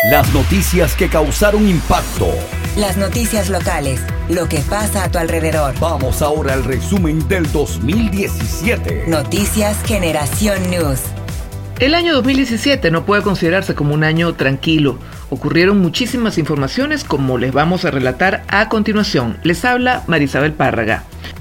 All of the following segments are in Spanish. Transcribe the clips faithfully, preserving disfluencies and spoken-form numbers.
Las noticias que causaron impacto. Las noticias locales, lo que pasa a tu alrededor. Vamos ahora al resumen del dos mil diecisiete. Noticias Generación News. El año dos mil diecisiete no puede considerarse como un año tranquilo. Ocurrieron muchísimas informaciones como les vamos a relatar a continuación. Les habla Marisabel Párraga.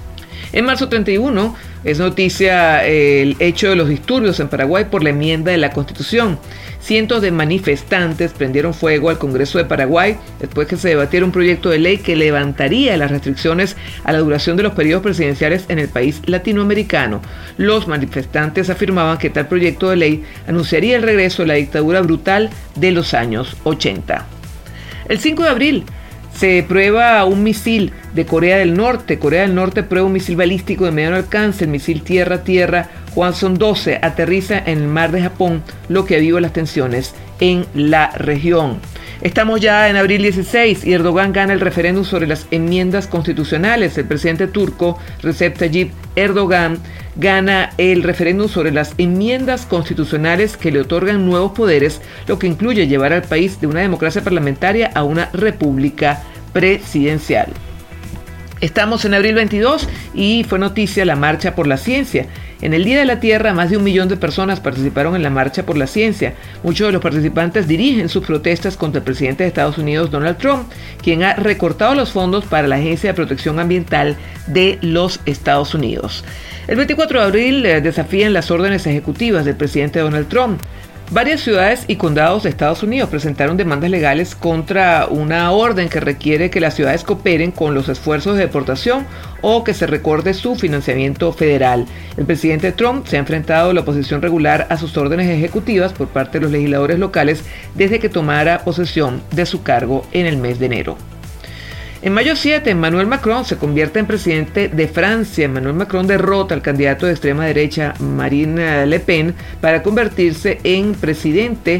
En marzo treinta y uno es noticia el hecho de los disturbios en Paraguay por la enmienda de la Constitución. Cientos de manifestantes prendieron fuego al Congreso de Paraguay después que se debatiera un proyecto de ley que levantaría las restricciones a la duración de los periodos presidenciales en el país latinoamericano. Los manifestantes afirmaban que tal proyecto de ley anunciaría el regreso de la dictadura brutal de los años ochenta. El cinco de abril se prueba un misil de Corea del Norte. Corea del Norte prueba un misil balístico de mediano alcance, el misil tierra-tierra Hwasong doce, aterriza en el mar de Japón, lo que aviva las tensiones en la región. Estamos ya en abril dieciséis y Erdogan gana el referéndum sobre las enmiendas constitucionales. El presidente turco Recep Tayyip Erdogan gana el referéndum sobre las enmiendas constitucionales que le otorgan nuevos poderes, lo que incluye llevar al país de una democracia parlamentaria a una república presidencial. Estamos en abril veintidós y fue noticia la Marcha por la Ciencia. En el Día de la Tierra, más de un millón de personas participaron en la Marcha por la Ciencia. Muchos de los participantes dirigen sus protestas contra el presidente de Estados Unidos, Donald Trump, quien ha recortado los fondos para la Agencia de Protección Ambiental de los Estados Unidos. El veinticuatro de abril eh, desafían las órdenes ejecutivas del presidente Donald Trump. Varias ciudades y condados de Estados Unidos presentaron demandas legales contra una orden que requiere que las ciudades cooperen con los esfuerzos de deportación o que se recorte su financiamiento federal. El presidente Trump se ha enfrentado a la oposición regular a sus órdenes ejecutivas por parte de los legisladores locales desde que tomara posesión de su cargo en el mes de enero. En mayo siete, Emmanuel Macron se convierte en presidente de Francia. Emmanuel Macron derrota al candidato de extrema derecha Marine Le Pen para convertirse en presidente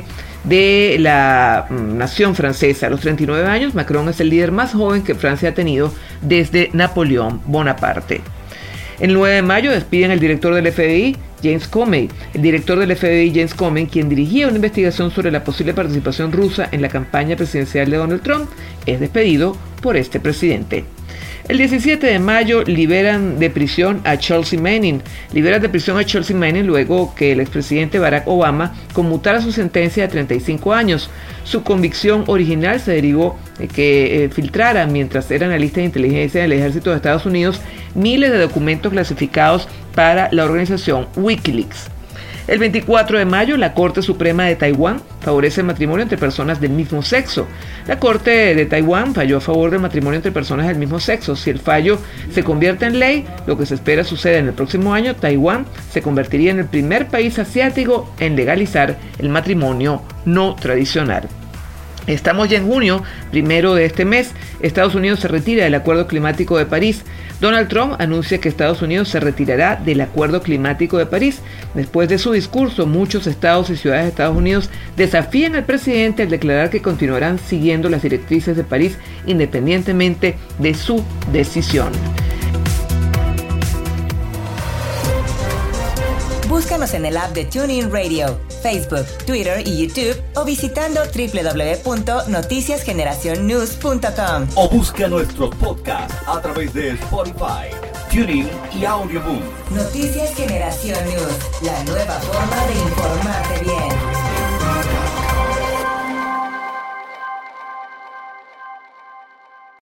de la nación francesa. A los treinta y nueve años, Macron es el líder más joven que Francia ha tenido desde Napoleón Bonaparte. El nueve de mayo despiden al director del F B I, James Comey. El director del F B I, James Comey, quien dirigía una investigación sobre la posible participación rusa en la campaña presidencial de Donald Trump, es despedido por este presidente. El diecisiete de mayo liberan de prisión a Chelsea Manning. Liberan de prisión a Chelsea Manning luego que el expresidente Barack Obama conmutara su sentencia de treinta y cinco años. Su convicción original se derivó de que eh, filtrara, mientras era analista de inteligencia del ejército de Estados Unidos, miles de documentos clasificados para la organización Wikileaks. El veinticuatro de mayo, la Corte Suprema de Taiwán favorece el matrimonio entre personas del mismo sexo. La Corte de Taiwán falló a favor del matrimonio entre personas del mismo sexo. Si el fallo se convierte en ley, lo que se espera suceda en el próximo año, Taiwán se convertiría en el primer país asiático en legalizar el matrimonio no tradicional. Estamos ya en junio, primero de este mes. Estados Unidos se retira del Acuerdo Climático de París. Donald Trump anuncia que Estados Unidos se retirará del Acuerdo Climático de París. Después de su discurso, muchos estados y ciudades de Estados Unidos desafían al presidente al declarar que continuarán siguiendo las directrices de París independientemente de su decisión. Búscanos en el app de TuneIn Radio, Facebook, Twitter y YouTube o visitando doble u doble u doble u punto noticias generación news punto com. O busca nuestros podcasts a través de Spotify, TuneIn y Audioboom. Noticias Generación News, la nueva forma de informarte bien.